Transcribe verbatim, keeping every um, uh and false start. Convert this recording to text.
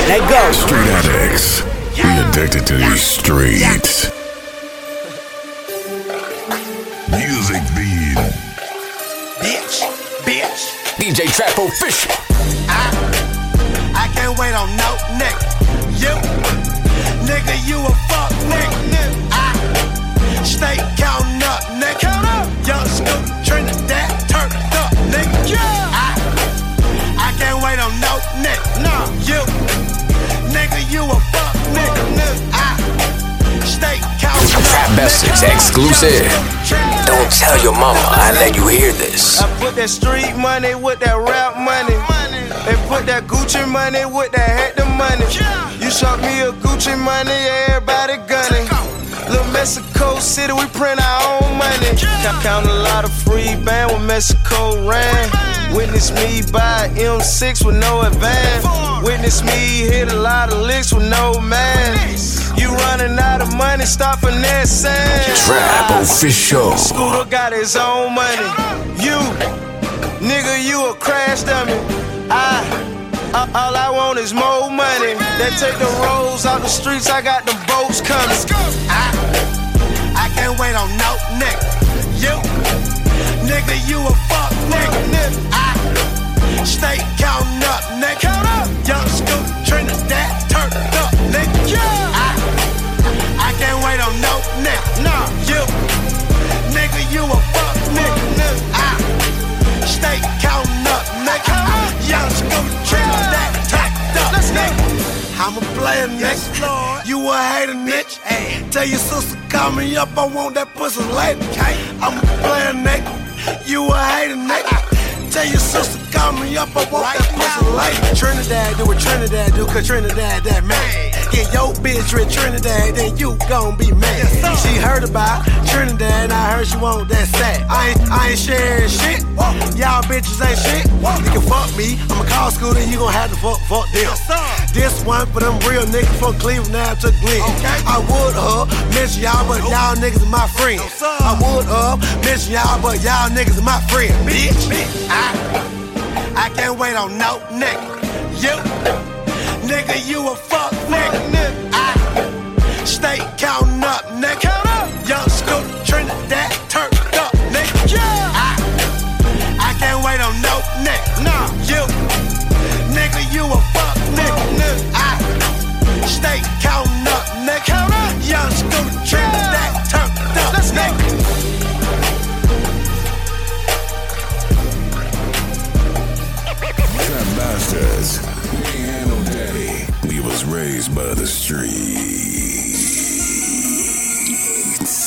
Let go. Street addicts. We addicted to these streets. Music beat. Bitch, bitch. D J Trap Official. I, I can't wait on no nigga. You, nigga, you a fuck nigga. I stay counting up, nigga. Count up. Young Scoop, Trinidad, turned up, nigga. Yeah. I, I can't wait on no nigga. No, you, nigga, you a fuck nigga. I stay counting up. Trap Basics exclusive. Don't tell your mama I let you hear this. I put that street money with that rap money. They put that Gucci money with that Hector money. You shot me a Gucci money, everybody gunning. Little Mexico City, we print our own money. Count a lot of free band when Mexico ran. Witness me buy M six with no advance. Witness me hit a lot of licks with no man. You running out of money, stop finessing. Trap Official. Scooter got his own money. You, nigga, you a crash dummy. I, I, all I want is more money. They take the rolls out the streets, I got them boats coming. I, I can't wait on no nigga. You, nigga, you a fuck nigga. I stay counting up, nigga. Count up. Young Scoop, Trinidad, turned up, nigga. Yeah. I, I can't wait on no nigga. No, you, nigga, you a fuck nigga. I stay counting up, nigga. Young Scoop, Trinidad, turned up, nigga. I'm a player, nigga. You a hater, nigga. Hey, tell your sister call me up, I want that pussy later. I'm a player, nigga. You a hater, nigga. Tell your sister call me up, I want right that pussy later. Trinidad do what Trinidad do, cause Trinidad that man. Get your bitch with Trinidad, then you gon' be mad. Yes, she heard about Trinidad, and I heard she want that sack. I ain't, I ain't sharing shit. Y'all bitches ain't shit. You can fuck me, I'ma call school, then you gon' have to fuck, fuck them. Yes, this one for them real niggas from Cleveland now to Glen. Okay. I would uh mention y'all, but y'all niggas are my friends. I would uh mention y'all, but y'all niggas are my friends. Bitch, bitch. I, I can't wait on no nigga. You, nigga, you a fuck nigga. I stay counting up, nigga. Count up. Young Scoop, Trinidad, turned up, nigga. Yeah. I, I can't wait on no nigga. No, you, nigga, you a fuck nigga. I stay counting up, nigga. Count up. Young Scoop, Trinidad, turned up, let's nigga. Trap Masters. We ain't had no daddy. We was raised by the streets.